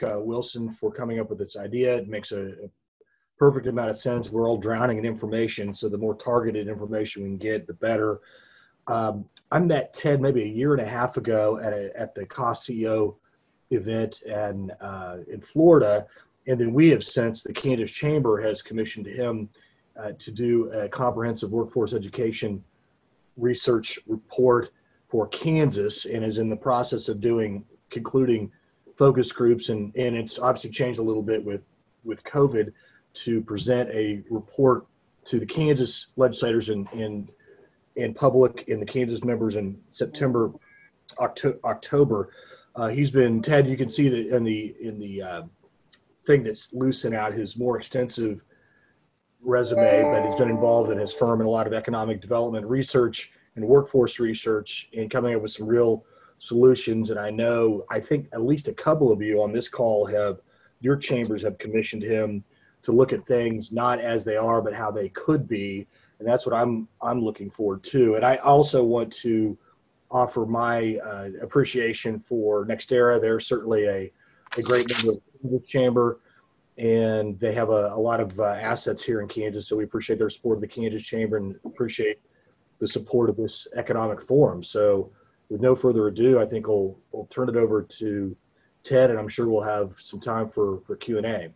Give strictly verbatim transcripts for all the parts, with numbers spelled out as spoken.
uh, Wilson for coming up with this idea. It makes a, a perfect amount of sense. We're all drowning in information, so the more targeted information we can get, the better. Um, I met Ted maybe a year and a half ago at a, at the Cost C E O event and uh, in Florida, and then we have since the Kansas Chamber has commissioned him uh, to do a comprehensive workforce education research report for Kansas, and is in the process of doing concluding focus groups, and and it's obviously changed a little bit with with COVID, to present a report to the Kansas legislators and and and public and the Kansas members in September, October. October. Uh, he's been Ted. You can see that in the in the uh, thing that's loosened out his more extensive resume, but he's been involved in his firm in a lot of economic development research and workforce research, and coming up with some real solutions. And I know, I think at least a couple of you on this call have, your chambers have commissioned him to look at things not as they are, but how they could be. And that's what I'm I'm looking forward to. And I also want to offer my uh, appreciation for NextEra. They're certainly a, a great member of the chamber, and they have a, a lot of uh, assets here in Kansas. So we appreciate their support of the Kansas Chamber and appreciate the support of this economic forum. So with no further ado, I think we'll, we'll turn it over to Ted, and I'm sure we'll have some time for, for Q and A.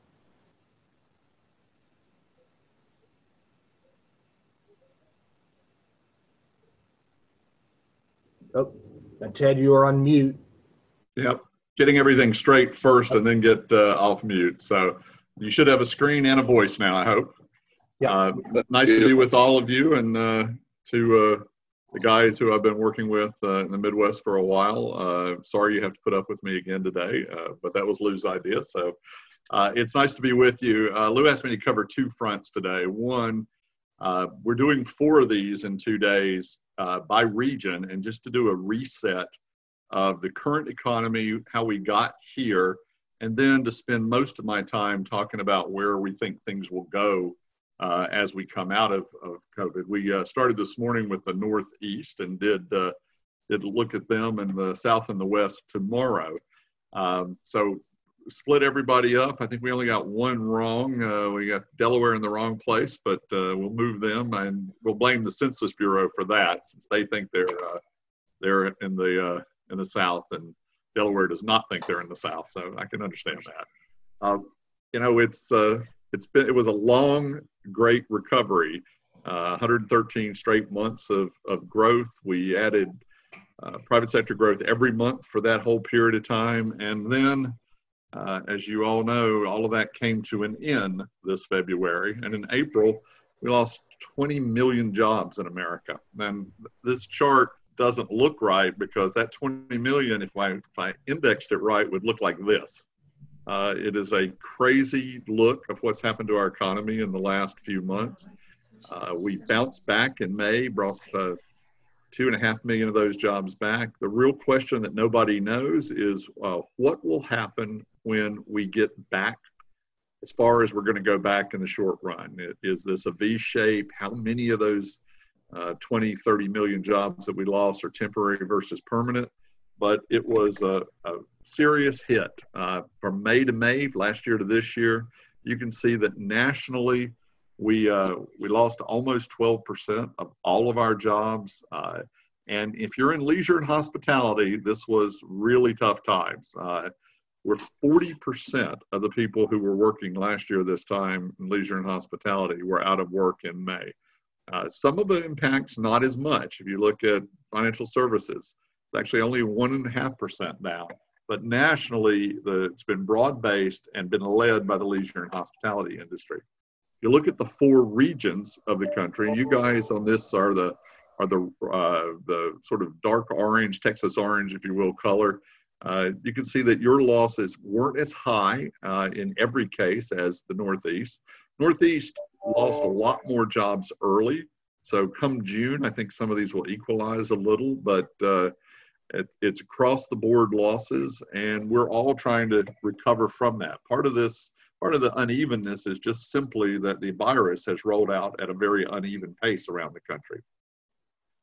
Oh, and Ted, you are on mute. Yep, getting everything straight first and then get uh, off mute. So you should have a screen and a voice now, I hope. Yeah. Uh, nice to be with all of you, and uh, to uh, the guys who I've been working with uh, in the Midwest for a while. Uh, sorry you have to put up with me again today, uh, but that was Lou's idea. So uh, it's nice to be with you. Uh, Lou asked me to cover two fronts today. One, uh, we're doing four of these in two days uh, by region, and just to do a reset of the current economy, how we got here, and then to spend most of my time talking about where we think things will go uh, as we come out of, of COVID. We uh, started this morning with the Northeast and did, uh, did look at them, and the South and the West tomorrow. Um, so split everybody up. I think we only got one wrong. Uh, we got Delaware in the wrong place, but uh, we'll move them, and we'll blame the Census Bureau for that, since they think they're, uh, they're in the uh, in the South, and Delaware does not think they're in the South, so I can understand that. Um, you know, it's uh, it's been it was a long, great recovery. Uh, one hundred thirteen straight months of of growth. We added uh, private sector growth every month for that whole period of time, and then, uh, as you all know, all of that came to an end this February, and in April we lost twenty million jobs in America. And this chart doesn't look right, because that twenty million, if I, if I indexed it right, would look like this. Uh, it is a crazy look of what's happened to our economy in the last few months. Uh, we bounced back in May, brought uh, two and a half million of those jobs back. The real question that nobody knows is uh, what will happen when we get back, as far as we're going to go back in the short run. Is this a V shape? How many of those Uh, twenty, thirty million jobs that we lost are temporary versus permanent? But it was a, a serious hit. Uh, from May to May, last year to this year, you can see that nationally, we, uh, we lost almost twelve percent of all of our jobs. Uh, and if you're in leisure and hospitality, this was really tough times. Uh, we're forty percent of the people who were working last year this time in leisure and hospitality were out of work in May. Uh, some of the impacts, not as much. If you look at financial services, it's actually only one and a half percent now. But nationally, the, it's been broad-based and been led by the leisure and hospitality industry. If you look at the four regions of the country, and you guys on this are the are the uh, the sort of dark orange, Texas orange, if you will, color. Uh, you can see that your losses weren't as high uh, in every case as the Northeast. Northeast lost a lot more jobs early. So come June, I think some of these will equalize a little, but uh, it, it's across the board losses, and we're all trying to recover from that. Part of this, part of the unevenness is just simply that the virus has rolled out at a very uneven pace around the country.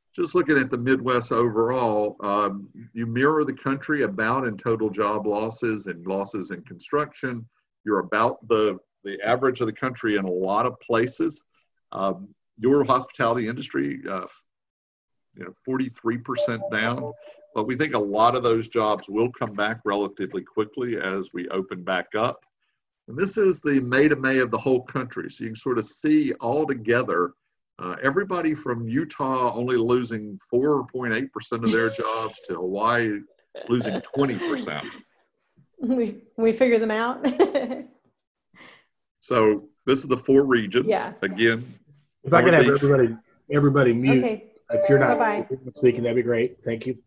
Just looking at the Midwest overall, um, you mirror the country about in total job losses and losses in construction. You're about the, the average of the country in a lot of places. Um, your hospitality industry, uh, you know, forty-three percent down, but we think a lot of those jobs will come back relatively quickly as we open back up. And this is the May to May of the whole country. So you can sort of see all together, uh, everybody from Utah only losing four point eight percent of their jobs to Hawaii losing twenty percent. We, we figure them out. So this is the four regions. Yeah. Again, If I could have Northeast. everybody, everybody mute. Okay. If you're not Bye-bye. speaking, that'd be great. Thank you.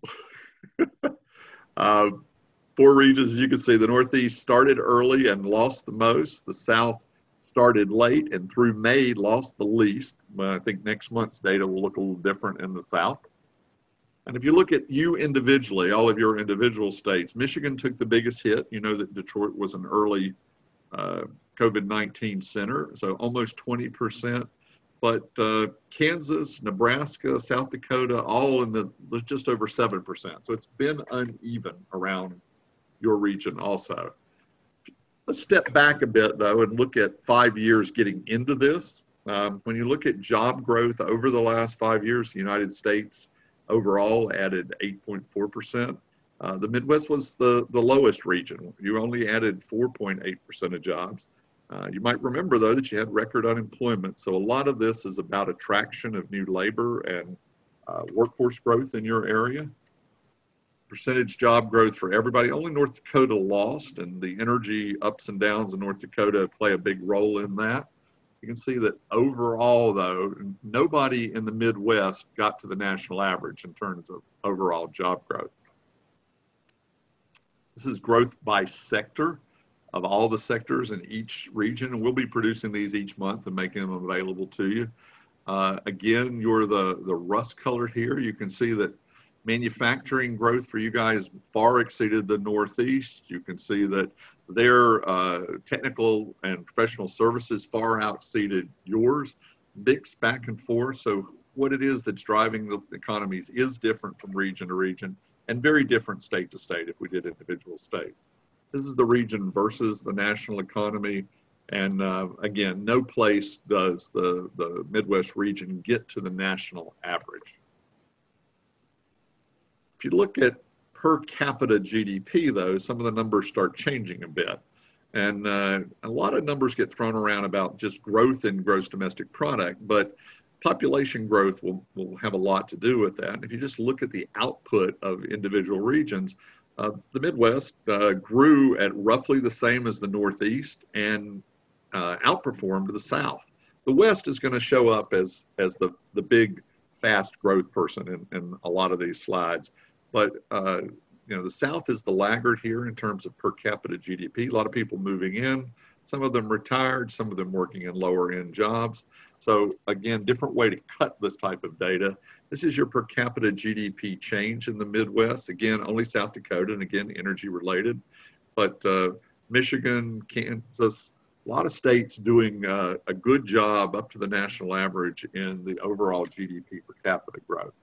Uh, four regions, as you can see, the Northeast started early and lost the most. The South started late and through May lost the least. But I think next month's data will look a little different in the South. And if you look at you individually, all of your individual states, Michigan took the biggest hit. You know that Detroit was an early uh, COVID nineteen center, so almost twenty percent. But uh, Kansas, Nebraska, South Dakota, all in the just over seven percent. So it's been uneven around your region also. Let's step back a bit though and look at five years getting into this. Um, when you look at job growth over the last five years, the United States overall added eight point four percent. Uh, the Midwest was the, the lowest region. You only added four point eight percent of jobs. Uh, you might remember, though, that you had record unemployment. So a lot of this is about attraction of new labor and uh, workforce growth in your area. Percentage job growth for everybody. Only North Dakota lost, and the energy ups and downs in North Dakota play a big role in that. You can see that overall, though, nobody in the Midwest got to the national average in terms of overall job growth. This is growth by sector of all the sectors in each region, and we'll be producing these each month and making them available to you. Uh, again, you're the, the rust color here. You can see that manufacturing growth for you guys far exceeded the Northeast. You can see that their uh, technical and professional services far exceeded yours, mixed back and forth. So what it is that's driving the economies is different from region to region and very different state to state if we did individual states. This is the region versus the national economy. And uh, again, no place does the, the Midwest region get to the national average. If you look at per capita G D P, though, some of the numbers start changing a bit. And uh, a lot of numbers get thrown around about just growth in gross domestic product, but population growth will, will have a lot to do with that. And if you just look at the output of individual regions, uh, the Midwest uh, grew at roughly the same as the Northeast and uh, outperformed the South. The West is going to show up as, as the, the big, fast growth person in, in a lot of these slides. But uh, you know, the South is the laggard here in terms of per capita G D P. A lot of people moving in, some of them retired, some of them working in lower end jobs. So again, different way to cut this type of data. This is your per capita G D P change in the Midwest. Again, only South Dakota, and again, energy related. But uh, Michigan, Kansas, a lot of states doing uh, a good job up to the national average in the overall G D P per capita growth.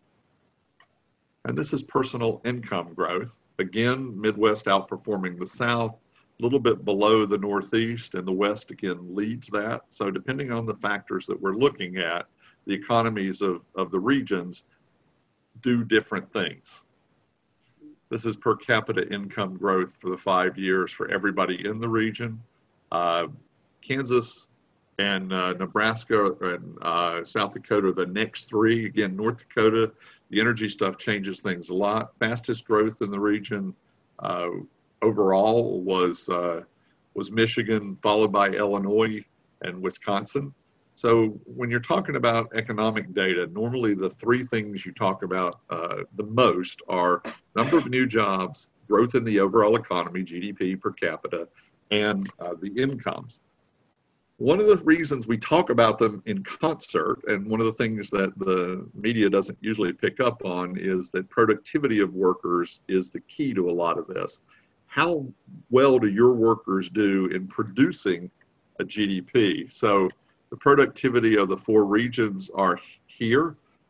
And this is personal income growth. Again, Midwest outperforming the South, a little bit below the Northeast, and the West again leads that. So depending on the factors that we're looking at, the economies of, of the regions do different things. This is per capita income growth for the five years for everybody in the region. Uh, Kansas and uh, Nebraska and uh, South Dakota are the next three. Again, North Dakota, the energy stuff changes things a lot. Fastest growth in the region uh, overall was, uh, was Michigan, followed by Illinois and Wisconsin. So when you're talking about economic data, normally the three things you talk about uh, the most are number of new jobs, growth in the overall economy, G D P per capita, and uh, the incomes. One of the reasons we talk about them in concert, and one of the things that the media doesn't usually pick up on, is that productivity of workers is the key to a lot of this. How well do your workers do in producing a G D P? So the productivity of the four regions are here.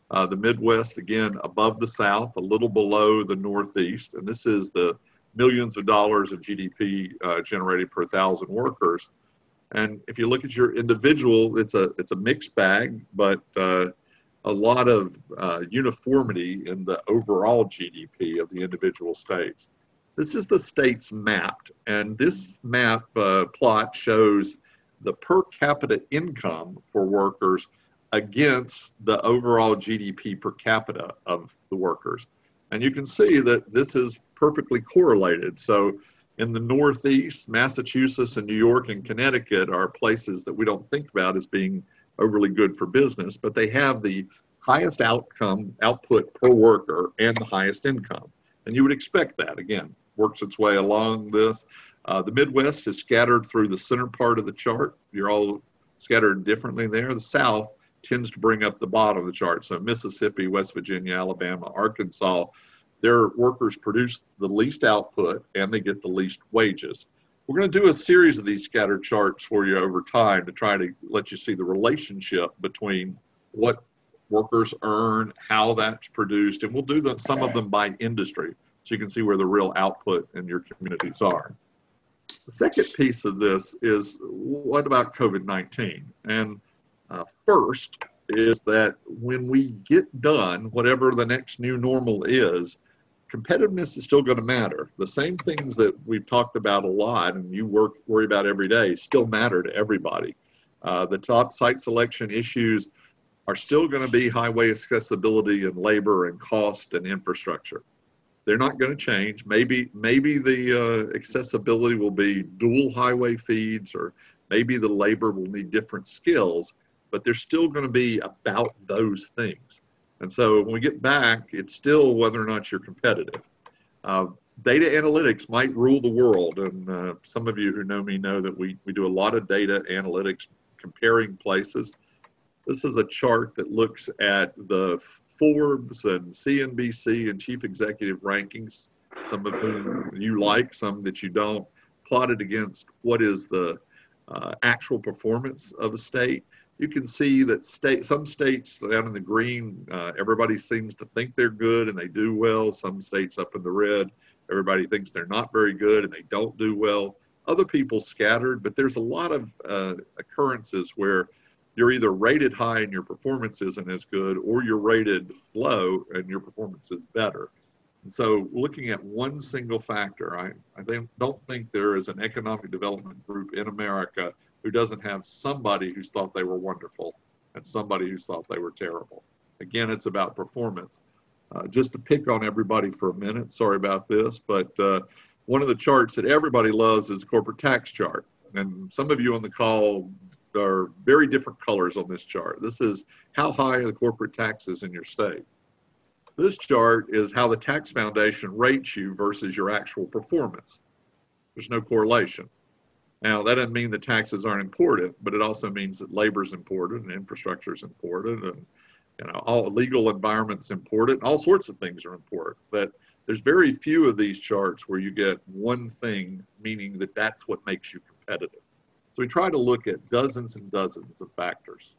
Uh, the Midwest, again, above the South, a little below the Northeast. And this is the millions of dollars of G D P uh, generated per thousand workers. And if you look at your individual, it's a, it's a mixed bag, but uh, a lot of uh, uniformity in the overall G D P of the individual states. This is the states mapped, and this map uh, plot shows the per capita income for workers against the overall G D P per capita of the workers. And you can see that this is perfectly correlated. So in the Northeast, Massachusetts and New York and Connecticut are places that we don't think about as being overly good for business, but they have the highest outcome, output per worker and the highest income. And you would expect that, again, works its way along this. Uh, the Midwest is scattered through the center part of the chart. You're all scattered differently there. The South tends to bring up the bottom of the chart. So Mississippi, West Virginia, Alabama, Arkansas, their workers produce the least output and they get the least wages. We're going to do a series of these scattered charts for you over time to try to let you see the relationship between what workers earn, how that's produced, and we'll do them, some of them by industry, so you can see where the real output in your communities are. The second piece of this is, what about COVID nineteen? And uh, first is that when we get done, whatever the next new normal is, competitiveness is still going to matter. The same things that we've talked about a lot and you work worry about every day still matter to everybody. Uh, the top site selection issues are still going to be highway accessibility and labor and cost and infrastructure. They're not going to change. Maybe maybe the uh, accessibility will be dual highway feeds, or maybe the labor will need different skills, but they're still going to be about those things. And so when we get back, it's still whether or not you're competitive. Uh, data analytics might rule the world. And uh, some of you who know me know that we, we do a lot of data analytics comparing places. This is a chart that looks at the Forbes and C N B C and chief executive rankings, some of whom you like, some that you don't, plotted against what is the uh, actual performance of a state. You can see that state, some states down in the green, uh, everybody seems to think they're good and they do well. Some states up in the red, everybody thinks they're not very good and they don't do well. Other people scattered, but there's a lot of uh, occurrences where you're either rated high and your performance isn't as good, or you're rated low and your performance is better. And so looking at one single factor, I, I think, don't think there is an economic development group in America who doesn't have somebody who's thought they were wonderful and somebody who's thought they were terrible. Again, it's about performance. Uh, just to pick on everybody for a minute, sorry about this, but uh, one of the charts that everybody loves is the corporate tax chart. And some of you on the call are very different colors on this chart. This is how high are the corporate taxes in your state. This chart is how the tax foundation rates you versus your actual performance. There's no correlation. Now, that doesn't mean that taxes aren't important, but it also means that labor is important and infrastructure is important, and you know, all legal environment's important. All sorts of things are important. But there's very few of these charts where you get one thing, meaning that that's what makes you competitive. So we try to look at dozens and dozens of factors.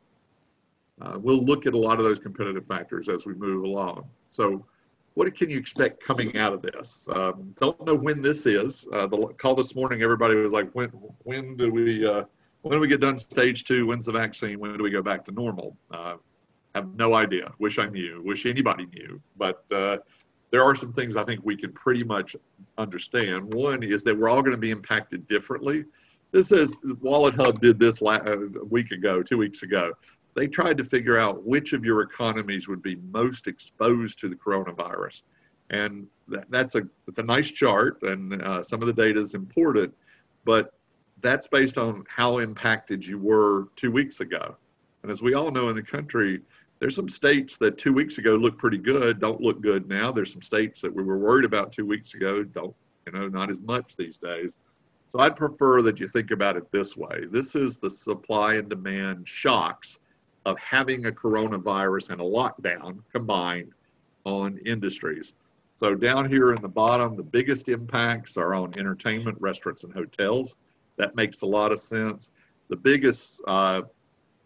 Uh, we'll look at a lot of those competitive factors as we move along. So what can you expect coming out of this? Um, don't know when this is. Uh, the call this morning, everybody was like, when when do we uh, when do we get done stage two? When's the vaccine? When do we go back to normal? Uh, have no idea. Wish I knew. Wish anybody knew. But uh, there are some things I think we can pretty much understand. One is that we're all going to be impacted differently. This is, Wallet Hub did this la a week ago, two weeks ago. They tried to figure out which of your economies would be most exposed to the coronavirus. And that, that's a, it's a nice chart, and uh, some of the data is important, but that's based on how impacted you were two weeks ago. And as we all know in the country, there's some states that two weeks ago looked pretty good, don't look good now. There's some states that we were worried about two weeks ago, don't, you know, not as much these days. So I'd prefer that you think about it this way. This is the supply and demand shocks of having a coronavirus and a lockdown combined on industries. So down here in the bottom, the biggest impacts are on entertainment, restaurants, and hotels. That makes a lot of sense. The biggest uh,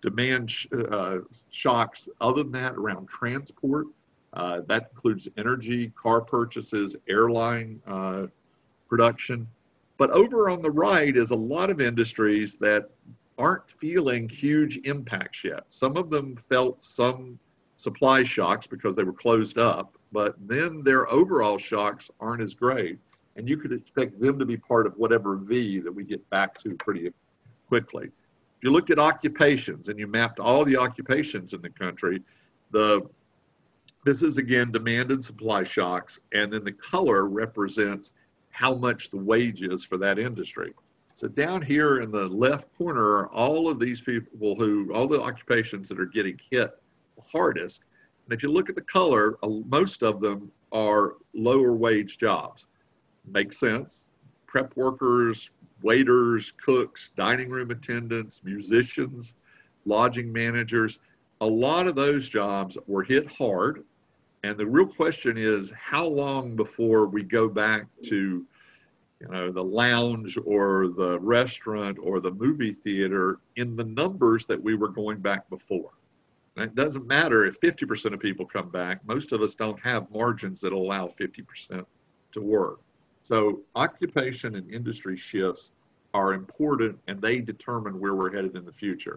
demand sh uh, shocks other than that around transport. Uh, that includes energy, car purchases, airline uh, production. But over on the right is a lot of industries that aren't feeling huge impacts yet. Some of them felt some supply shocks because they were closed up, but then their overall shocks aren't as great. And you could expect them to be part of whatever V that we get back to pretty quickly. If you looked at occupations and you mapped all the occupations in the country, the this is again demand and supply shocks, and then the color represents how much the wage is for that industry. So down here in the left corner are all of these people who, all the occupations that are getting hit the hardest. And if you look at the color, most of them are lower wage jobs. Makes sense. Prep workers, waiters, cooks, dining room attendants, musicians, lodging managers, a lot of those jobs were hit hard. And the real question is, how long before we go back to, you know, the lounge or the restaurant or the movie theater in the numbers that we were going back before? And it doesn't matter if fifty percent of people come back. Most of us don't have margins that allow fifty percent to work. So occupation and industry shifts are important, and they determine where we're headed in the future.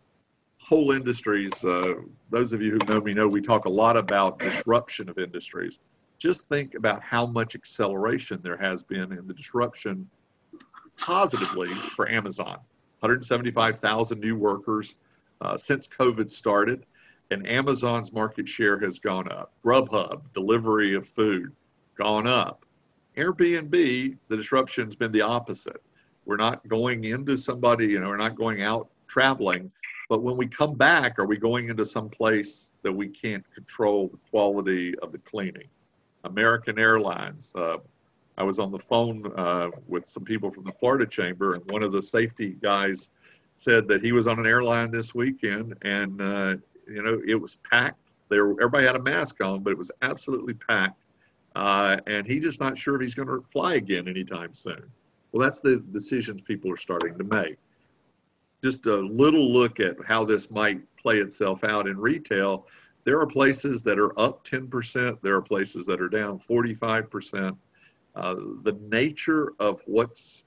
Whole industries, uh, those of you who know me know we talk a lot about disruption of industries. Just think about how much acceleration there has been in the disruption positively for Amazon. one hundred seventy-five thousand new workers uh, since COVID started, and Amazon's market share has gone up. Grubhub, delivery of food, gone up. Airbnb, the disruption's been the opposite. We're not going into somebody, you know, we're not going out traveling, but when we come back, are we going into some place that we can't control the quality of the cleaning? American Airlines, uh, I was on the phone uh, with some people from the Florida Chamber, and one of the safety guys said that he was on an airline this weekend, and uh, you know, it was packed. There, everybody had a mask on, but it was absolutely packed. Uh, and he's just not sure if he's going to fly again anytime soon. Well, that's the decisions people are starting to make. Just a little look at how this might play itself out in retail. There are places that are up ten percent. There are places that are down forty-five percent. Uh, the nature of what's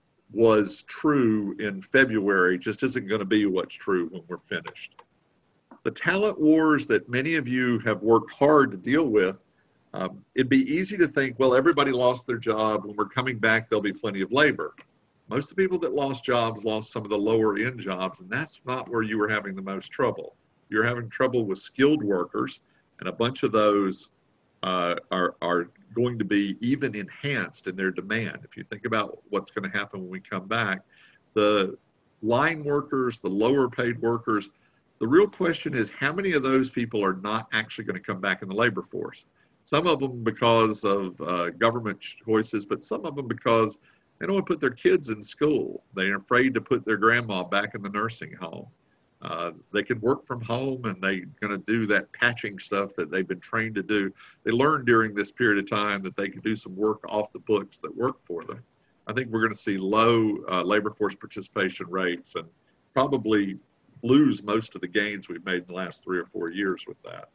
was true in February just isn't going to be what's true when we're finished. The talent wars that many of you have worked hard to deal with, Um, it'd be easy to think, well, everybody lost their job. When we're coming back, there'll be plenty of labor. Most of the people that lost jobs lost some of the lower end jobs, and that's not where you were having the most trouble. You're having trouble with skilled workers, and a bunch of those uh, are, are going to be even enhanced in their demand. If you think about what's going to happen when we come back, the line workers, the lower paid workers, the real question is how many of those people are not actually going to come back in the labor force? Some of them because of uh, government choices, but some of them because they don't want to put their kids in school. They're afraid to put their grandma back in the nursing home. Uh, they can work from home, and they're going to do that patching stuff that they've been trained to do. They learned during this period of time that they can do some work off the books that work for them. I think we're going to see low uh, labor force participation rates and probably lose most of the gains we've made in the last three or four years with that.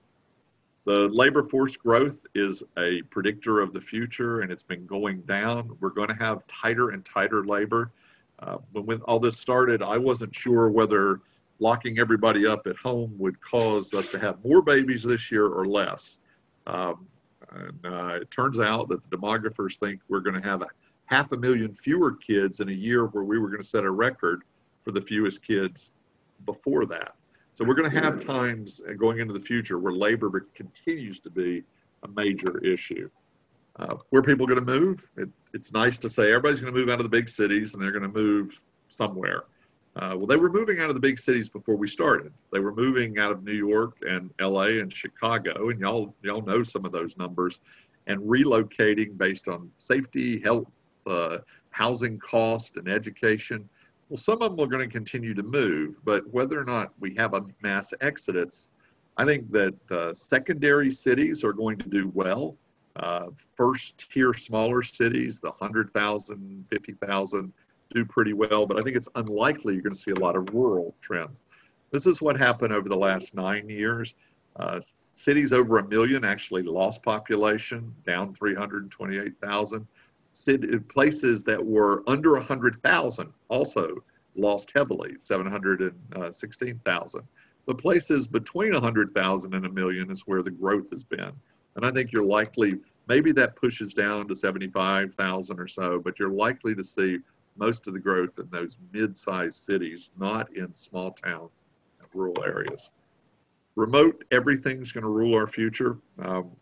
The labor force growth is a predictor of the future, and it's been going down. We're going to have tighter and tighter labor. Uh, but when all this started, I wasn't sure whether locking everybody up at home would cause us to have more babies this year or less. Um, and uh, it turns out that the demographers think we're going to have a half a million fewer kids in a year where we were going to set a record for the fewest kids before that. So we're going to have times going into the future where labor continues to be a major issue. Uh, where are people going to move? It, it's nice to say everybody's going to move out of the big cities and they're going to move somewhere. Uh, well, they were moving out of the big cities before we started. They were moving out of New York and L A and Chicago, and y'all y'all know some of those numbers, and relocating based on safety, health, uh, housing cost, and education. Well, some of them are going to continue to move, but whether or not we have a mass exodus, I think that uh, secondary cities are going to do well. Uh, first tier smaller cities, the one hundred thousand, fifty thousand, do pretty well, but I think it's unlikely you're going to see a lot of rural trends. This is what happened over the last nine years. Uh, cities over a million actually lost population, down three hundred twenty-eight thousand. City, places that were under one hundred thousand also lost heavily, seven hundred sixteen thousand. The places between one hundred thousand and a million is where the growth has been. And I think you're likely, maybe that pushes down to seventy-five thousand or so, but you're likely to see most of the growth in those mid-sized cities, not in small towns and rural areas. Remote, everything's going to rule our future. Um,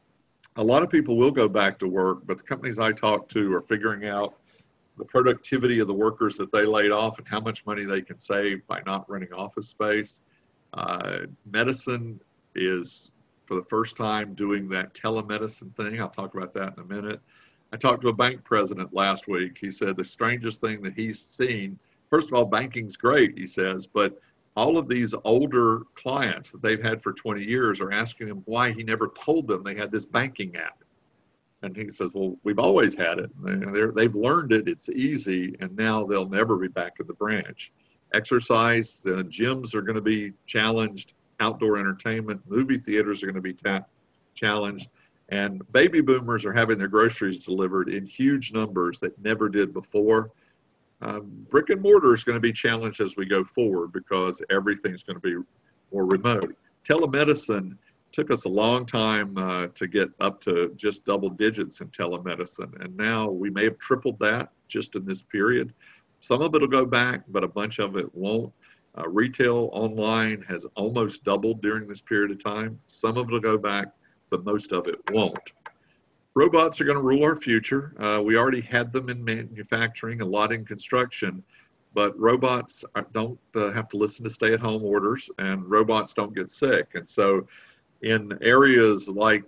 a lot of people will go back to work, but the companies I talk to are figuring out the productivity of the workers that they laid off and how much money they can save by not renting office space. Uh, medicine is, for the first time, doing that telemedicine thing. I'll talk about that in a minute. I talked to a bank president last week. He said the strangest thing that he's seen, first of all, banking's great, he says, but all of these older clients that they've had for twenty years are asking him why he never told them they had this banking app. And he says, well, we've always had it. They're, they've learned it, it's easy, and now they'll never be back at the branch. Exercise, the gyms are going to be challenged, outdoor entertainment, movie theaters are going to be ta- challenged, and baby boomers are having their groceries delivered in huge numbers that never did before. Um, brick and mortar is going to be challenged as we go forward because everything's going to be more remote. Telemedicine took us a long time uh, to get up to just double digits in telemedicine, and now we may have tripled that just in this period. Some of it will go back, but a bunch of it won't. Uh, retail online has almost doubled during this period of time. Some of it will go back, but most of it won't. Robots are going to rule our future. Uh, we already had them in manufacturing, a lot in construction, but robots are, don't uh, have to listen to stay-at-home orders, and robots don't get sick. And so in areas like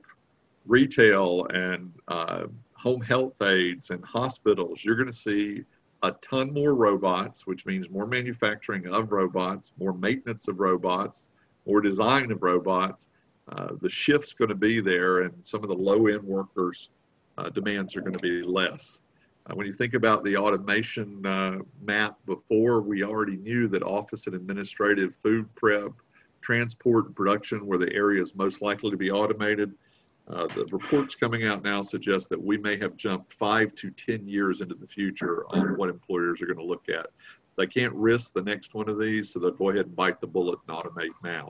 retail and uh, home health aides and hospitals, you're going to see a ton more robots, which means more manufacturing of robots, more maintenance of robots, more design of robots. Uh, the shift's going to be there, and some of the low-end workers' uh, demands are going to be less. Uh, when you think about the automation uh, map before, we already knew that office and administrative, food prep, transport, and production were the areas most likely to be automated. Uh, the reports coming out now suggest that we may have jumped five to ten years into the future on what employers are going to look at. They can't risk the next one of these, so they'll go ahead and bite the bullet and automate now.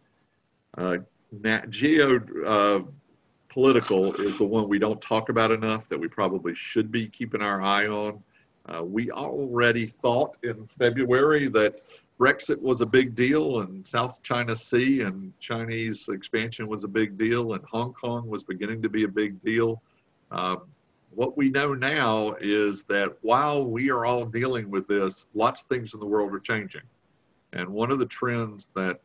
Uh, Geopolitical uh, is the one we don't talk about enough that we probably should be keeping our eye on. Uh, we already thought in February that Brexit was a big deal, and South China Sea and Chinese expansion was a big deal, and Hong Kong was beginning to be a big deal. Um, what we know now is that while we are all dealing with this, lots of things in the world are changing. And one of the trends that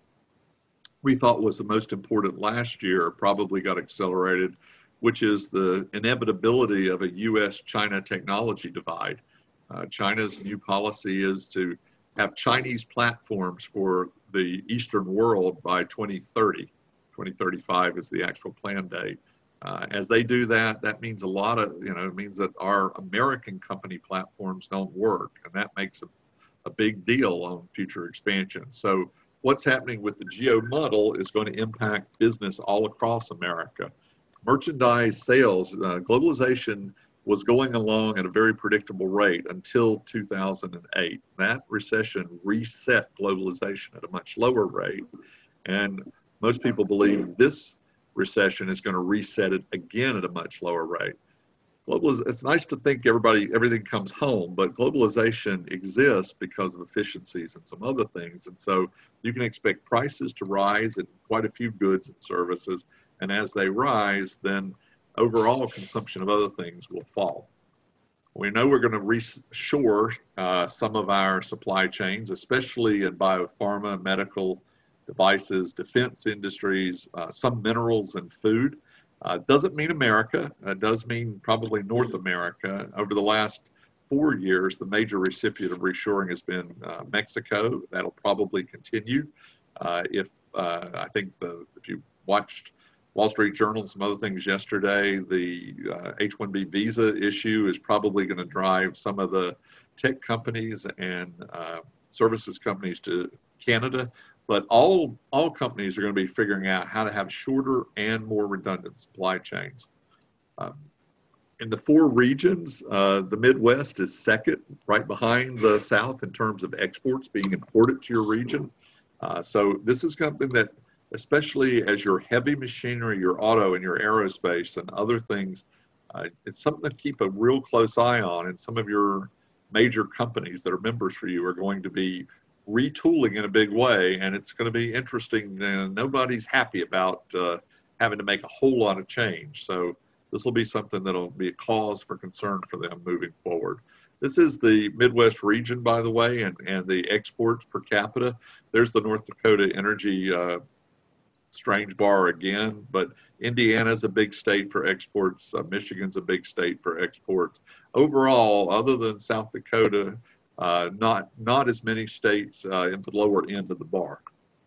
we thought was the most important last year probably got accelerated, which is the inevitability of a U S China technology divide. Uh, China's new policy is to have Chinese platforms for the Eastern world by twenty thirty. twenty thirty-five is the actual plan date. Uh, as they do that, that means a lot of, you know, it means that our American company platforms don't work, and that makes a, a big deal on future expansion. So what's happening with the Geo model is going to impact business all across America. Merchandise sales, uh, globalization was going along at a very predictable rate until two thousand eight. That recession reset globalization at a much lower rate. And most people believe this recession is going to reset it again at a much lower rate. Globaliz- it's nice to think everybody, everything comes home, but globalization exists because of efficiencies and some other things. And so you can expect prices to rise in quite a few goods and services. And as they rise, then overall consumption of other things will fall. We know we're going to reshore uh, some of our supply chains, especially in biopharma, medical devices, defense industries, uh, some minerals and food. Uh, doesn't mean America, uh, does mean probably North America. Over the last four years, the major recipient of reshoring has been uh, Mexico. That'll probably continue. Uh, if uh, I think the, if you watched Wall Street Journal and some other things yesterday, the uh, H one B visa issue is probably going to drive some of the tech companies and uh, services companies to Canada. but all, all companies are going to be figuring out how to have shorter and more redundant supply chains. Um, in the four regions, uh, the Midwest is second, right behind the South in terms of exports being imported to your region. Uh, so this is something that, especially as your heavy machinery, your auto and your aerospace and other things, uh, it's something to keep a real close eye on. And some of your major companies that are members for you are going to be retooling in a big way. And it's going to be interesting. And nobody's happy about uh, having to make a whole lot of change. So this will be something that'll be a cause for concern for them moving forward. This is the Midwest region, by the way, and, and the exports per capita. There's the North Dakota Energy uh, strange bar again, but Indiana's a big state for exports. Uh, Michigan's a big state for exports. Overall, other than South Dakota, uh, not, not as many states uh, in the lower end of the bar.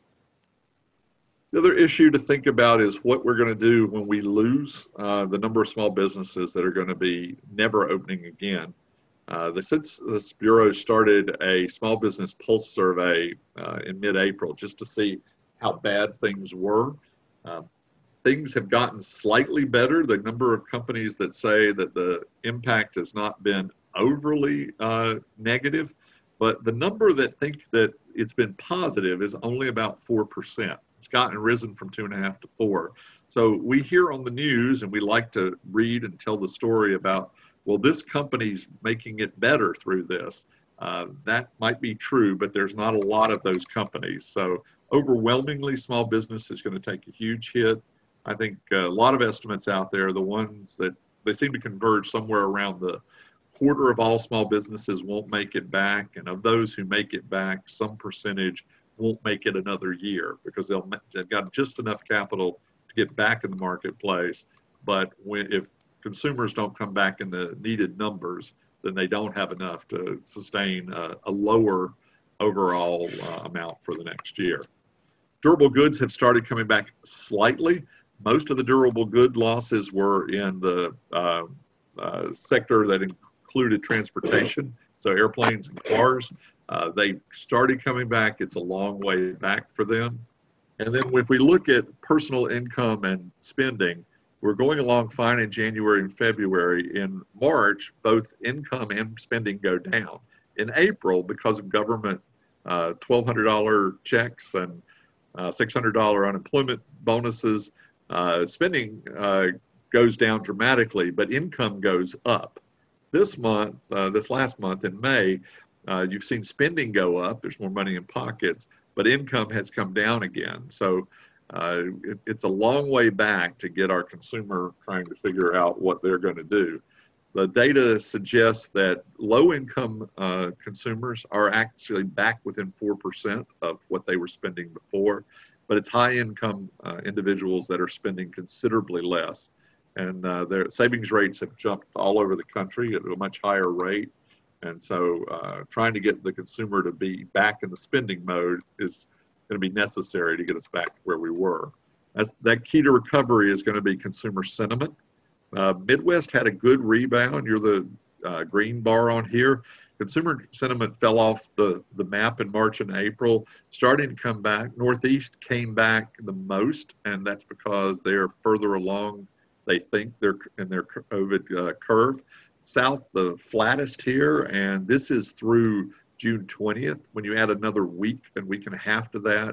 The other issue to think about is what we're going to do when we lose uh, the number of small businesses that are going to be never opening again. Uh, the Census Bureau started a small business pulse survey uh, in mid-April just to see how bad things were. Uh, things have gotten slightly better. The number of companies that say that the impact has not been overly uh, negative, but the number that think that it's been positive is only about four percent. It's gotten risen from two and a half to four. So we hear on the news and we like to read and tell the story about, well, this company's making it better through this. Uh, that might be true, but there's not a lot of those companies. So overwhelmingly, small business is going to take a huge hit. I think a lot of estimates out there, the ones that they seem to converge somewhere around the quarter of all small businesses won't make it back. And of those who make it back, some percentage won't make it another year because they'll, they've got just enough capital to get back in the marketplace. But when, if consumers don't come back in the needed numbers, then they don't have enough to sustain a, a lower overall uh, amount for the next year. Durable goods have started coming back slightly. Most of the durable good losses were in the uh, uh, sector that included transportation, so airplanes and cars. Uh, they started coming back. It's a long way back for them. And then if we look at personal income and spending, we're going along fine in January and February. In March, both income and spending go down. In April, because of government uh, twelve hundred dollar checks and uh, six hundred dollar unemployment bonuses, uh, spending uh, goes down dramatically, but income goes up. This month, uh, this last month in May, uh, you've seen spending go up. There's more money in pockets, but income has come down again. So uh, it, it's a long way back to get our consumer trying to figure out what they're going to do. The data suggests that low-income uh, consumers are actually back within four percent of what they were spending before, but it's high-income uh, individuals that are spending considerably less. And uh, their savings rates have jumped all over the country at a much higher rate. And so uh, trying to get the consumer to be back in the spending mode is going to be necessary to get us back to where we were. That's, that key to recovery is going to be consumer sentiment. Uh, Midwest had a good rebound. You're the uh, green bar on here. Consumer sentiment fell off the, the map in March and April, starting to come back. Northeast came back the most, and that's because they're further along, they think, they're in their COVID uh, curve. South, the flattest here, and this is through June twentieth. When you add another week and week and a half to that,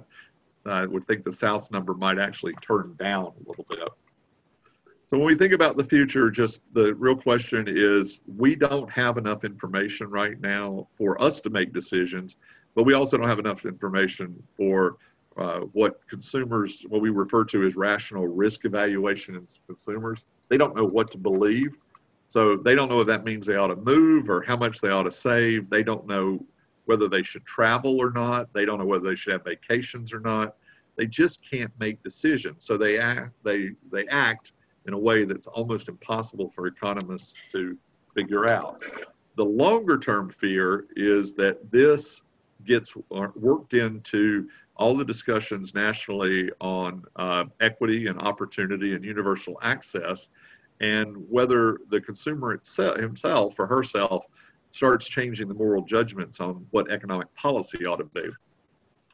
I would think the South's number might actually turn down a little bit. So when we think about the future, just the real question is, we don't have enough information right now for us to make decisions, but we also don't have enough information for uh, what consumers, what we refer to as rational risk evaluation in consumers. They don't know what to believe. So they don't know if that means they ought to move or how much they ought to save. They don't know whether they should travel or not. They don't know whether they should have vacations or not. They just can't make decisions. So they act, they, they act in a way that's almost impossible for economists to figure out. The longer term fear is that this gets worked into all the discussions nationally on uh, equity and opportunity and universal access, and whether the consumer itself, himself or herself starts changing the moral judgments on what economic policy ought to be.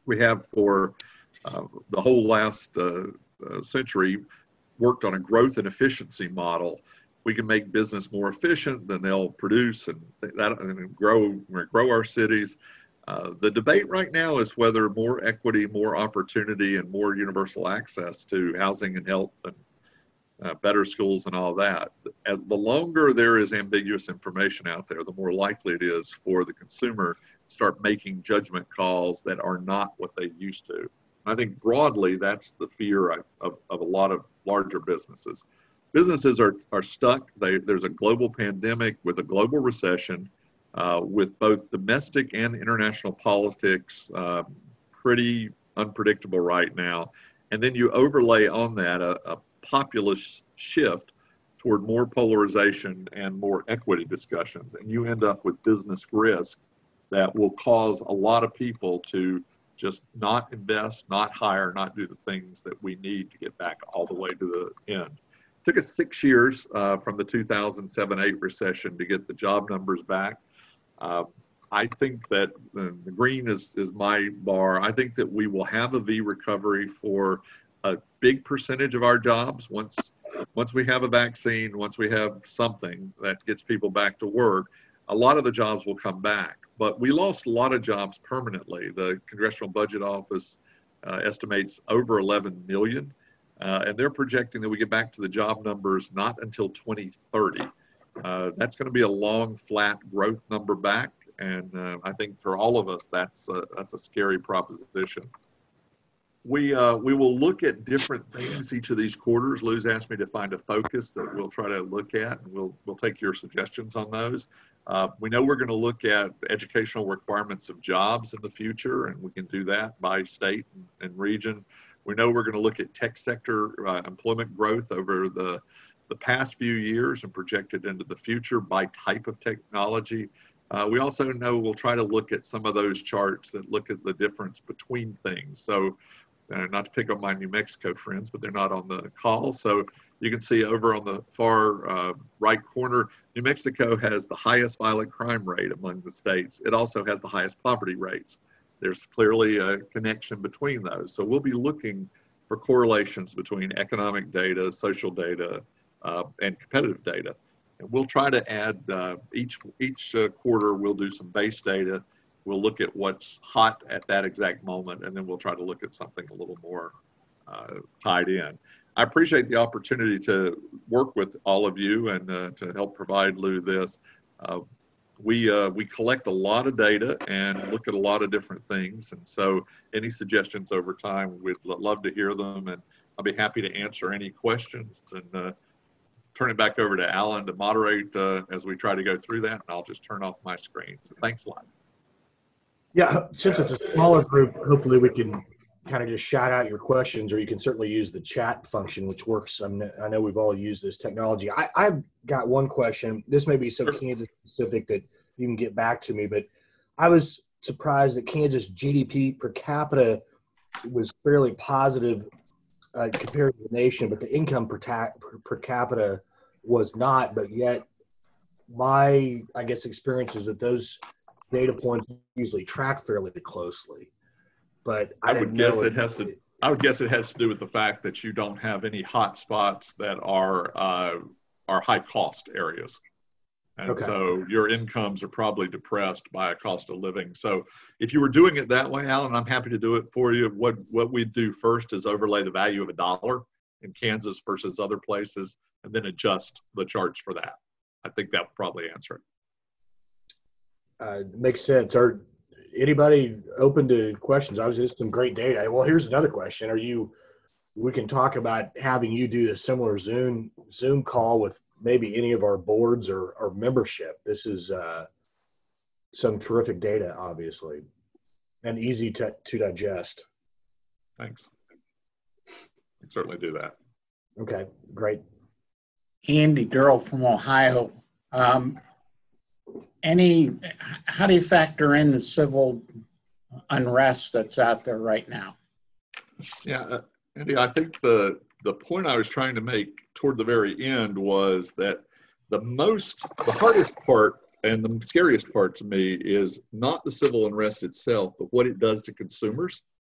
We have for uh, the whole last uh, uh, century worked on a growth and efficiency model. We can make business more efficient, then they'll produce and that and grow grow our cities. Uh, the debate right now is whether more equity, more opportunity, and more universal access to housing and health and uh, better schools and all that. And the longer there is ambiguous information out there, the more likely it is for the consumer to start making judgment calls that are not what they used to. I think broadly, that's the fear of, of, of a lot of larger businesses. Businesses are, are stuck. They, there's a global pandemic with a global recession, uh, with both domestic and international politics uh, pretty unpredictable right now. And then you overlay on that a, a populist shift toward more polarization and more equity discussions. And you end up with business risk that will cause a lot of people to just not invest, not hire, not do the things that we need to get back all the way to the end. It took us six years uh, from the two thousand seven eight recession to get the job numbers back. Uh, I think that uh, the green is, is my bar. I think that we will have a V recovery for a big percentage of our jobs once, once we have a vaccine, once we have something that gets people back to work. A lot of the jobs will come back, but we lost a lot of jobs permanently. The Congressional Budget Office uh, estimates over eleven million, uh, and they're projecting that we get back to the job numbers not until twenty thirty. Uh, that's going to be a long, flat growth number back, and uh, I think for all of us, that's a, that's a scary proposition. We, uh, we will look at different things each of these quarters. Lou's asked me to find a focus that we'll try to look at, and we'll, we'll take your suggestions on those. Uh, we know we're going to look at the educational requirements of jobs in the future, and we can do that by state and, and region. We know we're going to look at tech sector uh, employment growth over the, the past few years and project it into the future by type of technology. Uh, we also know we'll try to look at some of those charts that look at the difference between things. So, Uh, not to pick on my New Mexico friends, but they're not on the call. So you can see over on the far uh, right corner, New Mexico has the highest violent crime rate among the states. It also has the highest poverty rates. There's clearly a connection between those. So we'll be looking for correlations between economic data, social data, uh, and competitive data. And we'll try to add uh, each, each uh, quarter, we'll do some base data. We'll look at what's hot at that exact moment, and then we'll try to look at something a little more uh, tied in. I appreciate the opportunity to work with all of you and uh, to help provide Lou this. Uh, we, uh, we collect a lot of data and look at a lot of different things, and so any suggestions over time, we'd love to hear them, and I'll be happy to answer any questions, and uh, turn it back over to Alan to moderate uh, as we try to go through that, and I'll just turn off my screen. So thanks a lot. Yeah, since it's a smaller group, hopefully we can kind of just shout out your questions, or you can certainly use the chat function, which works. I'm, I know we've all used this technology. I, I've got one question. This may be so Kansas specific that you can get back to me, but I was surprised that Kansas G D P per capita was fairly positive uh, compared to the nation, but the income per, ta- per, per capita was not. But yet my, I guess, experience is that those data points usually track fairly closely, but I, I would guess it has to. I would guess it has to do with the fact that you don't have any hot spots that are uh, are high cost areas, and okay. So your incomes are probably depressed by a cost of living. So if you were doing it that way, Alan, I'm happy to do it for you. What what we do first is overlay the value of a dollar in Kansas versus other places, and then adjust the charts for that. I think that would probably answer it. Uh, makes sense. Are anybody open to questions? I was just some great data. Well, here's another question. Are you, we can talk about having you do a similar Zoom Zoom call with maybe any of our boards or, or membership. This is uh, some terrific data, obviously, and easy to, to digest. Thanks. I can certainly do that. Okay, great. Andy Durrell from Ohio. Um, Any, how do you factor in the civil unrest that's out there right now? Yeah, uh, Andy, I think the the point I was trying to make toward the very end was that the most, the hardest part and the scariest part to me is not the civil unrest itself, but what it does to consumers.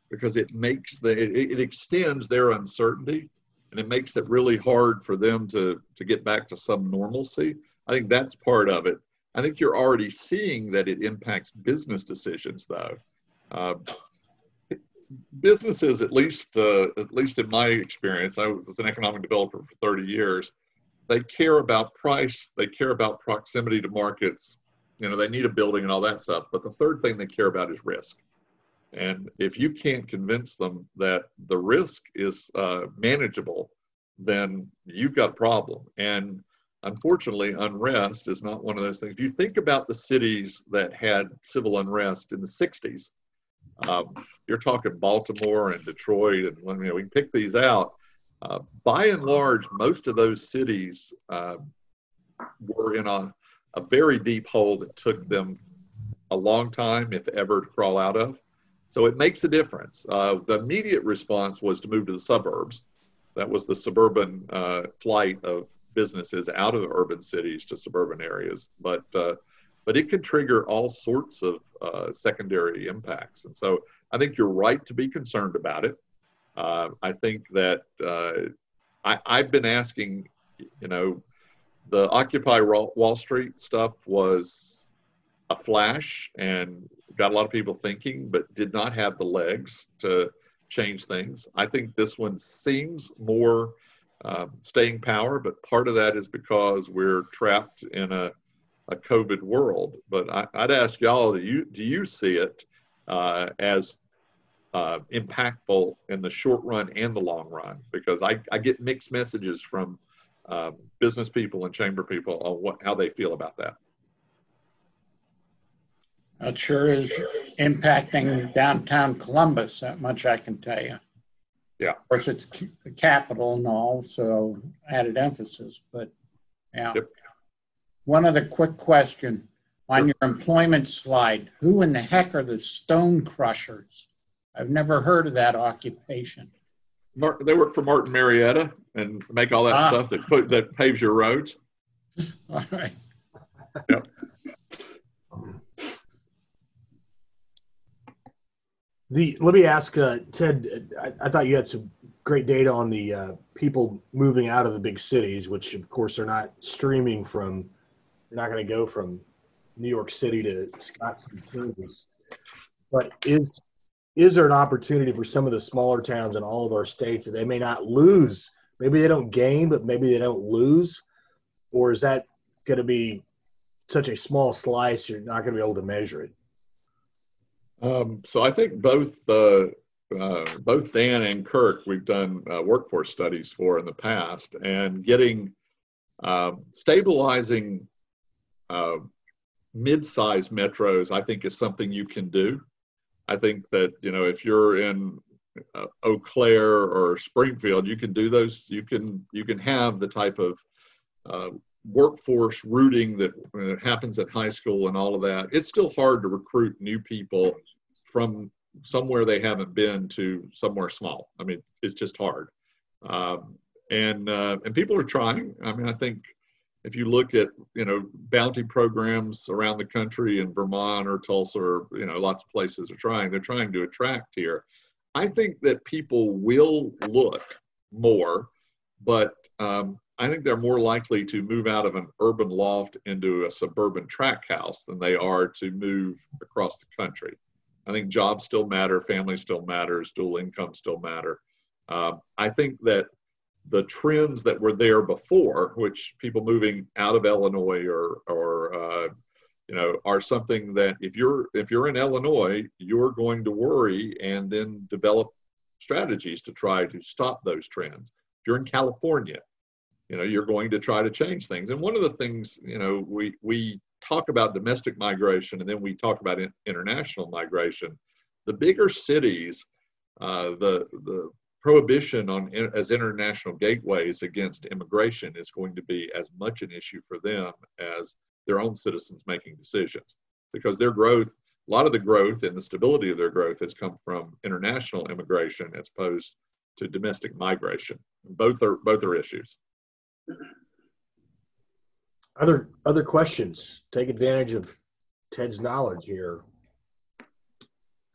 because it makes the, it, it extends their uncertainty, and it makes it really hard for them to, to get back to some normalcy. I think that's part of it. I think you're already seeing that it impacts business decisions, though. Uh, businesses, at least, uh, at least in my experience, I was an economic developer for thirty years. They care about price. They care about proximity to markets. You know, they need a building and all that stuff. But the third thing they care about is risk. And if you can't convince them that the risk is uh, manageable, then you've got a problem. And unfortunately, unrest is not one of those things. If you think about the cities that had civil unrest in the sixties, um, you're talking Baltimore and Detroit, and you know, we can pick these out. Uh, by and large, most of those cities uh, were in a, a very deep hole that took them a long time, if ever, to crawl out of. So it makes a difference. Uh, the immediate response was to move to the suburbs. That was the suburban uh, flight of businesses out of urban cities to suburban areas. But uh, but it can trigger all sorts of uh, secondary impacts. And so I think you're right to be concerned about it. Uh, I think that uh, I, I've been asking, you know, the Occupy Wall Street stuff was a flash and got a lot of people thinking, but did not have the legs to change things. I think this one seems more um, staying power, but part of that is because we're trapped in a, a COVID world. But I, I'd ask y'all, do you, do you see it uh, as Uh, impactful in the short run and the long run? Because I, I get mixed messages from um, business people and chamber people on what, how they feel about that. It sure is impacting downtown Columbus, that much I can tell you. Yeah. Of course, it's the capital and all, so added emphasis, but yeah. Yep. One other quick question. On Sure. your employment slide, who in the heck are the stone crushers? I've never heard of that occupation. Mark, they work for Martin Marietta and make all that ah. stuff that put, that paves your roads. All right. Yep. The let me ask uh, Ted. I, I thought you had some great data on the uh, people moving out of the big cities, which of course are not streaming from. You're not going to go from New York City to Scottsdale, Kansas. But is is there an opportunity for some of the smaller towns in all of our states that they may not lose? Maybe they don't gain, but maybe they don't lose, or is that going to be such a small slice you're not going to be able to measure it? Um, so I think both uh, uh, both Dan and Kirk, we've done uh, workforce studies for in the past, and getting uh, stabilizing uh, mid-sized metros, I think, is something you can do. I think that, you know, if you're in uh, Eau Claire or Springfield, you can do those. You can you can have the type of uh, workforce routing that uh, happens at high school and all of that. It's still hard to recruit new people from somewhere they haven't been to somewhere small. I mean, it's just hard. Um, and uh, and people are trying. I mean, I think if you look at, you know, bounty programs around the country in Vermont or Tulsa, or, you know, lots of places are trying, they're trying to attract here. I think that people will look more, but um, I think they're more likely to move out of an urban loft into a suburban tract house than they are to move across the country. I think jobs still matter, family still matters, dual income still matter. Um, I think that the trends that were there before, which people moving out of Illinois or, or uh, you know, are something that if you're if you're in Illinois, you're going to worry and then develop strategies to try to stop those trends. If you're in California, you know, you're going to try to change things. And one of the things, you know, we we talk about domestic migration and then we talk about in, international migration. The bigger cities, uh, the the prohibition on as international gateways against immigration is going to be as much an issue for them as their own citizens making decisions, because their growth, a lot of the growth and the stability of their growth has come from international immigration as opposed to domestic migration. Both are both are issues. Other other questions? Take advantage of Ted's knowledge here.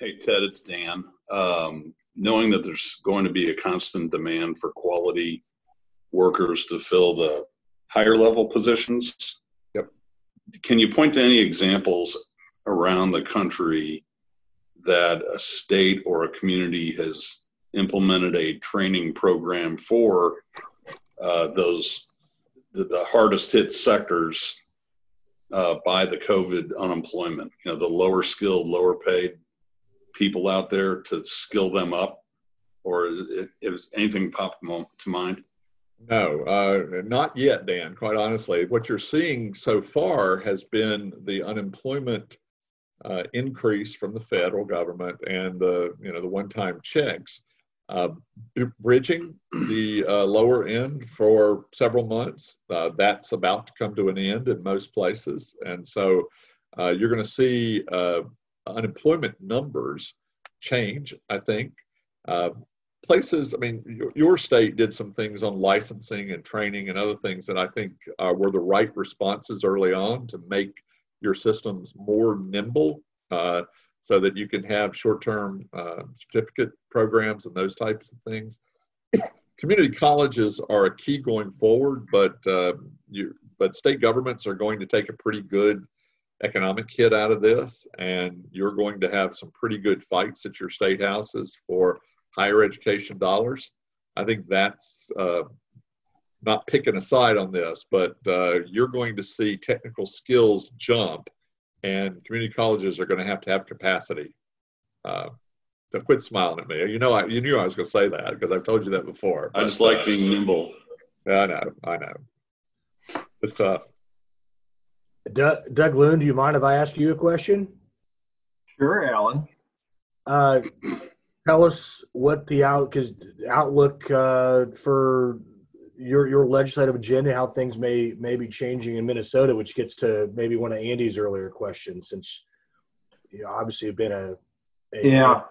Hey, Ted, it's Dan. Um, knowing that there's going to be a constant demand for quality workers to fill the higher level positions. Yep. Can you point to any examples around the country that a state or a community has implemented a training program for uh, those the, the hardest hit sectors uh, by the COVID unemployment? You know, the lower skilled, lower paid people out there, to skill them up, or is, it, is anything pop to mind? No, uh, not yet, Dan, quite honestly. What you're seeing so far has been the unemployment uh, increase from the federal government and the, you know, the one-time checks, uh, bridging the uh, lower end for several months. Uh, that's about to come to an end in most places. And so uh, you're going to see uh, unemployment numbers change, I think. Uh, places, I mean, your, your state did some things on licensing and training and other things that I think uh, were the right responses early on to make your systems more nimble uh, so that you can have short-term uh, certificate programs and those types of things. Community colleges are a key going forward, but uh, you, but state governments are going to take a pretty good economic hit out of this, and you're going to have some pretty good fights at your state houses for higher education dollars. I think that's uh, not picking a side on this, but uh, you're going to see technical skills jump, and community colleges are going to have to have capacity. Uh, so quit smiling at me. You know, I, you knew I was going to say that because I've told you that before. I but, just like uh, being nimble. I know, I know. It's tough. Doug, Doug Loon, do you mind if I ask you a question? Sure, Alan. Uh, tell us what the out, cause outlook uh, for your your legislative agenda, how things may may be changing in Minnesota, which gets to maybe one of Andy's earlier questions, since you know, obviously have been a, a Yeah.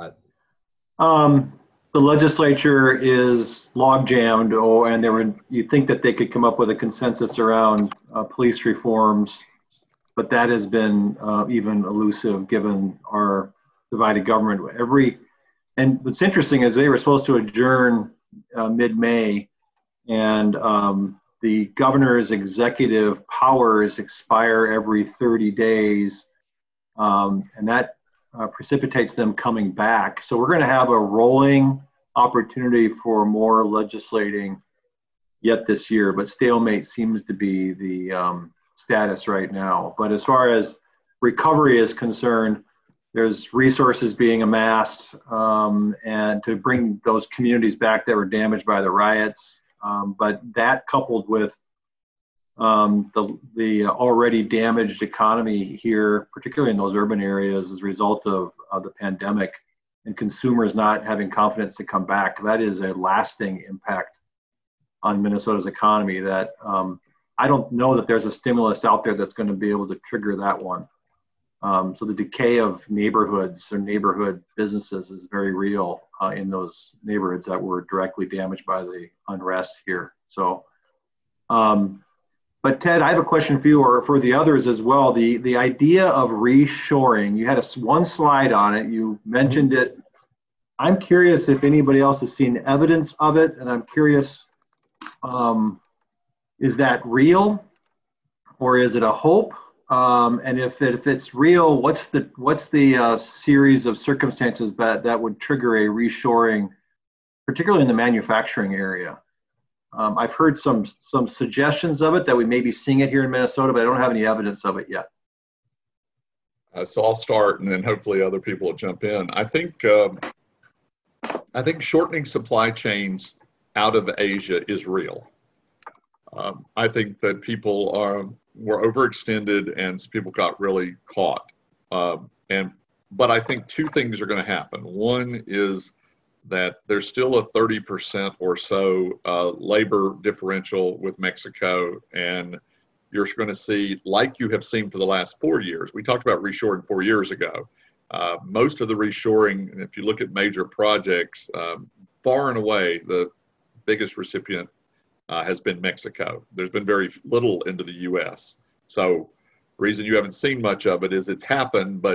Um, the legislature is log jammed, oh, and they were. You'd think that they could come up with a consensus around uh, police reforms, but that has been uh, even elusive given our divided government. Every and what's interesting is they were supposed to adjourn uh, mid-May, and um, the governor's executive powers expire every thirty days, um, and that Uh, precipitates them coming back. So we're going to have a rolling opportunity for more legislating yet this year, but stalemate seems to be the um, status right now. But as far as recovery is concerned, there's resources being amassed um, and to bring those communities back that were damaged by the riots. Um, but that coupled with Um, the the already damaged economy here, particularly in those urban areas, as a result of, of the pandemic and consumers not having confidence to come back, that is a lasting impact on Minnesota's economy that um, I don't know that there's a stimulus out there that's going to be able to trigger that one. Um, so the decay of neighborhoods or neighborhood businesses is very real uh, in those neighborhoods that were directly damaged by the unrest here. So um, But Ted, I have a question for you, or for the others as well. The the idea of reshoring, you had a, one slide on it, you mentioned it. I'm curious if anybody else has seen evidence of it, and I'm curious, um, is that real, or is it a hope? Um, and if, it, if it's real, what's the, what's the uh, series of circumstances that, that would trigger a reshoring, particularly in the manufacturing area? Um, I've heard some some suggestions of it that we may be seeing it here in Minnesota, but I don't have any evidence of it yet. Uh, so I'll start, and then hopefully other people will jump in. I think um, I think shortening supply chains out of Asia is real. Um, I think that people are were overextended, and some people got really caught. Um, and but I think two things are going to happen. One is that there's still a thirty percent or so uh, labor differential with Mexico, and you're going to see, like you have seen for the last four years, we talked about reshoring four years ago. Uh, most of the reshoring, if you look at major projects, um, far and away, the biggest recipient uh, has been Mexico. There's been very little into the U S. So the reason you haven't seen much of it is it's happened, but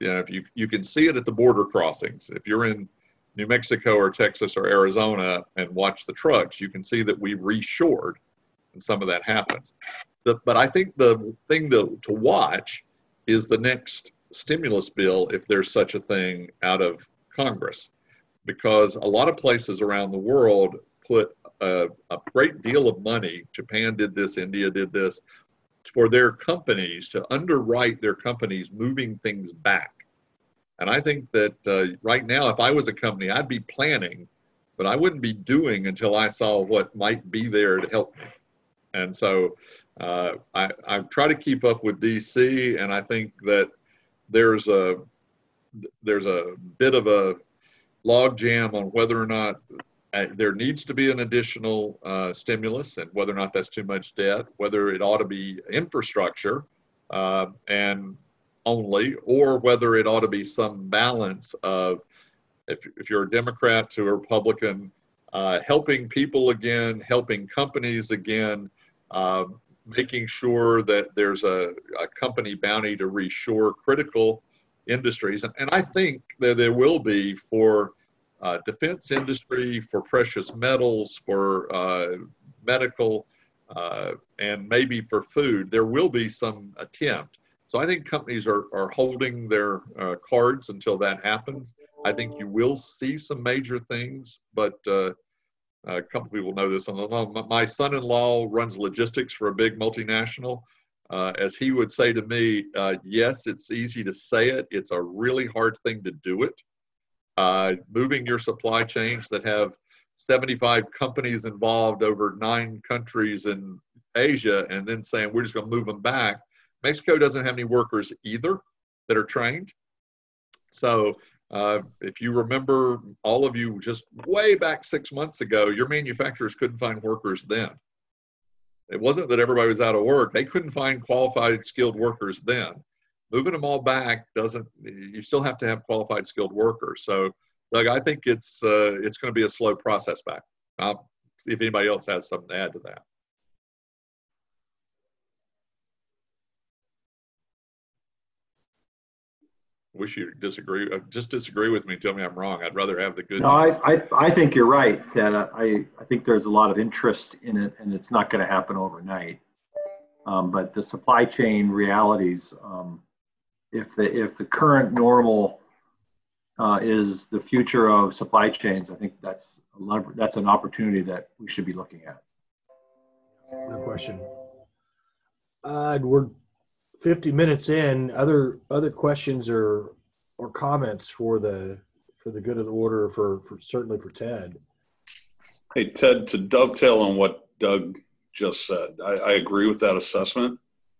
You know, if you, you can see it at the border crossings. If you're in New Mexico or Texas or Arizona and watch the trucks, you can see that we've reshored, and some of that happens. The, but I think the thing to, to watch is the next stimulus bill, if there's such a thing, out of Congress, because a lot of places around the world put a, a great deal of money. Japan did this, India did this, for their companies to underwrite their companies moving things back. And I think that uh, right now, if I was a company, I'd be planning, but I wouldn't be doing until I saw what might be there to help me. And so uh, I, I try to keep up with D C, and I think that there's a there's a bit of a logjam on whether or not uh, there needs to be an additional uh, stimulus, and whether or not that's too much debt, whether it ought to be infrastructure uh, and only, or whether it ought to be some balance of, if, if you're a Democrat to a Republican, uh, helping people again, helping companies again, uh, making sure that there's a, a company bounty to reshore critical industries. And, and I think that there will be for uh, defense industry, for precious metals, for uh, medical, uh, and maybe for food, there will be some attempt. So I think companies are, are holding their uh, cards until that happens. I think you will see some major things, but uh, a couple people know this. On the, my son-in-law runs logistics for a big multinational. Uh, as he would say to me, uh, yes, it's easy to say it. It's a really hard thing to do it. Uh, moving your supply chains that have seventy-five companies involved over nine countries in Asia, and then saying we're just going to move them back. Mexico doesn't have any workers either that are trained. So uh, if you remember, all of you, just way back six months ago, your manufacturers couldn't find workers then. It wasn't that everybody was out of work. They couldn't find qualified, skilled workers then. Moving them all back doesn't, you still have to have qualified, skilled workers. So, Doug, I think it's, uh, it's going to be a slow process back. I'll see if anybody else has something to add to that. Wish you disagree. Just disagree with me. Tell me I'm wrong. I'd rather have the good no, news. I, I, I think you're right, Ted. I, I think there's a lot of interest in it, and it's not going to happen overnight. Um, but the supply chain realities, um, if the if the current normal uh, is the future of supply chains, I think that's a lot of, that's an opportunity that we should be looking at. No question. Uh, we're fifty minutes in. Other other questions or or comments for the for the good of the order, for, for certainly for Ted. Hey, Ted, to dovetail on what Doug just said, I, I agree with that assessment.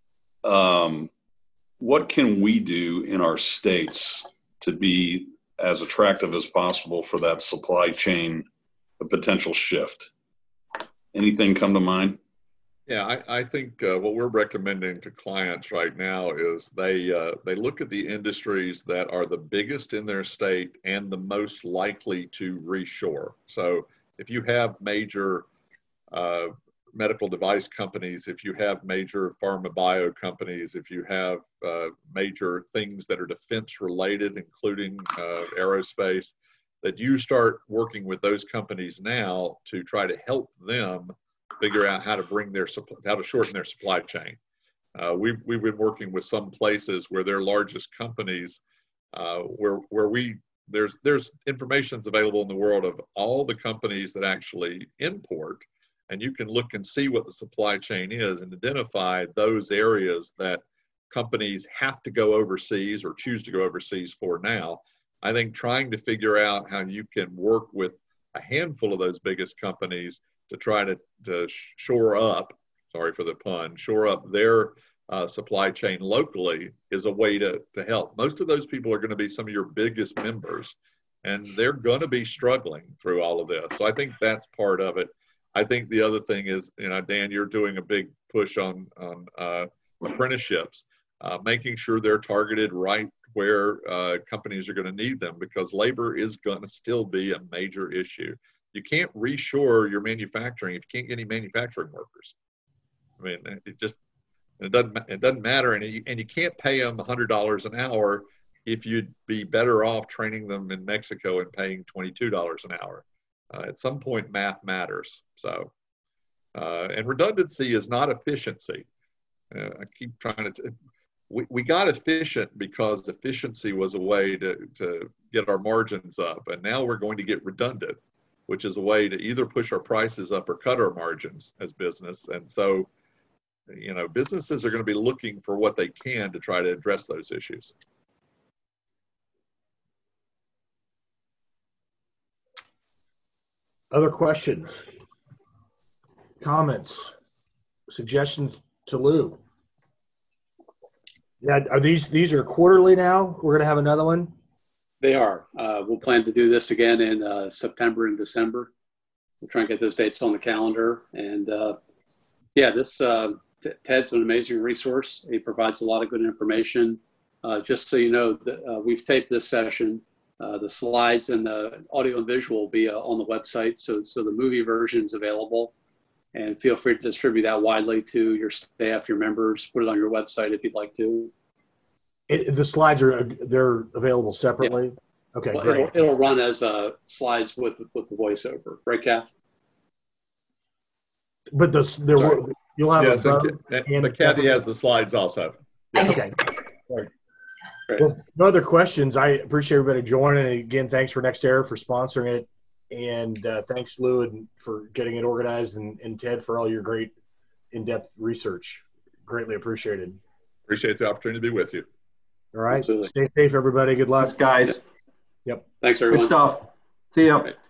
Um, what can we do in our states to be as attractive as possible for that supply chain, a potential shift? Anything come to mind? Yeah, I, I think uh, what we're recommending to clients right now is they uh, they look at the industries that are the biggest in their state and the most likely to reshore. So if you have major uh, medical device companies, if you have major pharma bio companies, if you have uh, major things that are defense related, including uh, aerospace, that you start working with those companies now to try to help them figure out how to bring their how to shorten their supply chain. Uh, we've we've been working with some places where their largest companies, uh, where where we there's there's information's available in the world of all the companies that actually import, and you can look and see what the supply chain is and identify those areas that companies have to go overseas or choose to go overseas for now. I think trying to figure out how you can work with a handful of those biggest companies to try to, to shore up, sorry for the pun, shore up their uh, supply chain locally is a way to, to help. Most of those people are going to be some of your biggest members, and they're going to be struggling through all of this. So I think that's part of it. I think the other thing is, you know, Dan, you're doing a big push on, on uh, apprenticeships, uh, making sure they're targeted right where uh, companies are going to need them, because labor is going to still be a major issue. You can't reshore your manufacturing if you can't get any manufacturing workers. I mean, it just, it doesn't, it doesn't matter. And you, and you can't pay them one hundred dollars an hour if you'd be better off training them in Mexico and paying twenty-two dollars an hour. Uh, at some point, math matters. So, uh, and redundancy is not efficiency. Uh, I keep trying to, we, we got efficient because efficiency was a way to, to get our margins up. And now we're going to get redundant, which is a way to either push our prices up or cut our margins as business. And so, you know, businesses are going to be looking for what they can to try to address those issues. Other questions, comments, suggestions to Lou? Yeah, are these these are quarterly now? We're gonna have another one. They are. Uh, we'll plan to do this again in uh, September and December. We'll try and get those dates on the calendar. And uh, yeah, this uh, Ted's an amazing resource. He provides a lot of good information. Uh, just so you know, uh, we've taped this session. Uh, the slides and the audio and visual will be uh, on the website. So, so the movie version is available, and feel free to distribute that widely to your staff, your members, put it on your website if you'd like to. It, the slides are, they're available separately. Yeah. Okay, well, great. It'll, it'll run as uh, slides with, with the voiceover, right, Kath? But the, there will, you'll have Yes, a both. and, And but Kathy has the slides also. Yeah. Okay. Right. Great. Well, no other questions. I appreciate everybody joining. And again, thanks for NextEra for sponsoring it. And uh, thanks, Lou, and for getting it organized, and, and Ted for all your great in-depth research. Greatly appreciated. Appreciate the opportunity to be with you. All right. Absolutely. Stay safe, everybody. Good luck. Thanks, guys. Yep. Thanks, everyone. Good stuff. See ya. Right.